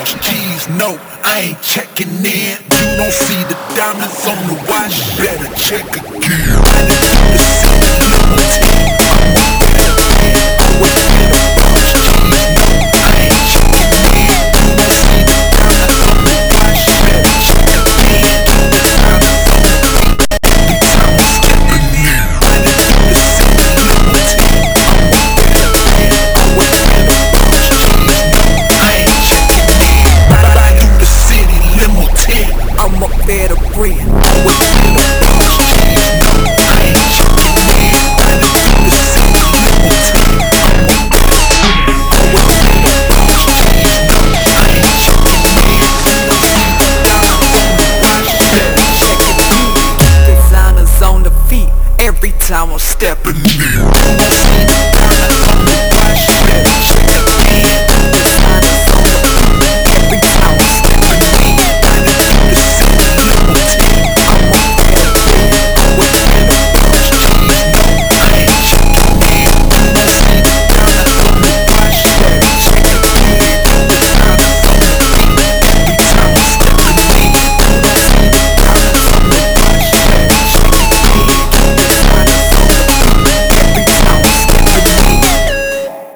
lost keys, no, I ain't checking in. You don't see the diamonds on the watch, you better check again.